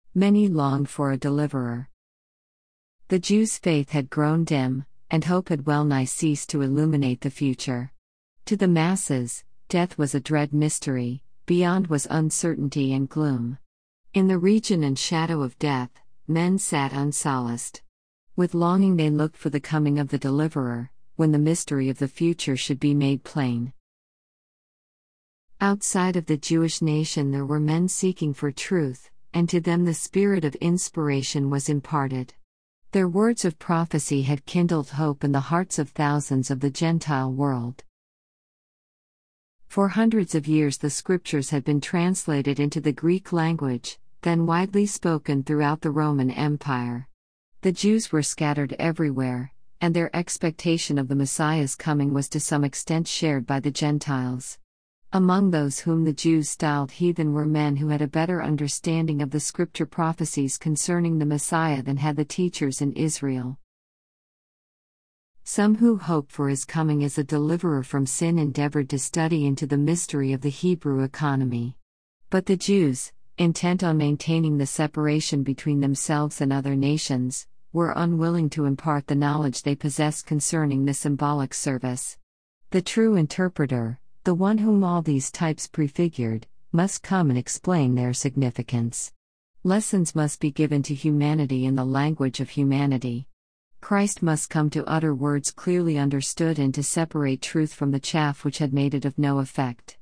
Many longed for a deliverer. The Jews' faith had grown dim, and hope had well nigh ceased to illuminate the future. To the masses, death was a dread mystery, beyond was uncertainty and gloom. In the region and shadow of death, men sat unsolaced. With longing they looked for the coming of the deliverer, when the mystery of the future should be made plain. Outside of the Jewish nation there were men seeking for truth, and to them the spirit of inspiration was imparted. Their words of prophecy had kindled hope in the hearts of thousands of the Gentile world. For hundreds of years the scriptures had been translated into the Greek language, then widely spoken throughout the Roman Empire. The Jews were scattered everywhere, and their expectation of the Messiah's coming was to some extent shared by the Gentiles. Among those whom the Jews styled heathen were men who had a better understanding of the scripture prophecies concerning the Messiah than had the teachers in Israel. Some who hoped for his coming as a deliverer from sin endeavored to study into the mystery of the Hebrew economy. But the Jews, intent on maintaining the separation between themselves and other nations, were unwilling to impart the knowledge they possessed concerning the symbolic service. The true interpreter, the one whom all these types prefigured, must come and explain their significance. Lessons must be given to humanity in the language of humanity. Christ must come to utter words clearly understood and to separate truth from the chaff which had made it of no effect.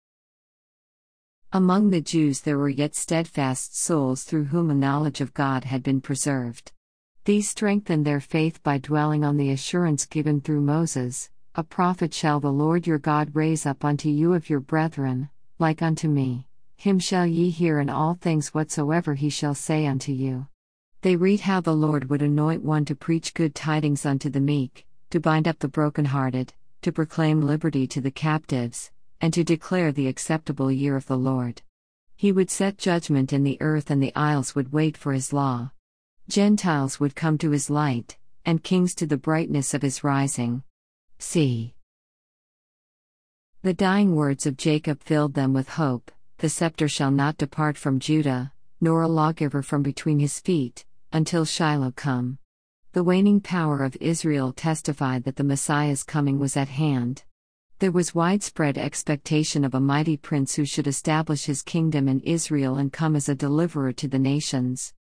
Among the Jews there were yet steadfast souls through whom a knowledge of God had been preserved. These strengthened their faith by dwelling on the assurance given through Moses, "A prophet shall the Lord your God raise up unto you of your brethren, like unto me. Him shall ye hear in all things whatsoever he shall say unto you." They read how the Lord would anoint one to preach good tidings unto the meek, to bind up the brokenhearted, to proclaim liberty to the captives, and to declare the acceptable year of the Lord. He would set judgment in the earth, and the isles would wait for his law. Gentiles would come to his light, and kings to the brightness of his rising. See. The dying words of Jacob filled them with hope. The scepter shall not depart from Judah, nor a lawgiver from between his feet, until Shiloh come. The waning power of Israel testified that the Messiah's coming was at hand. There was widespread expectation of a mighty prince who should establish his kingdom in Israel and come as a deliverer to the nations.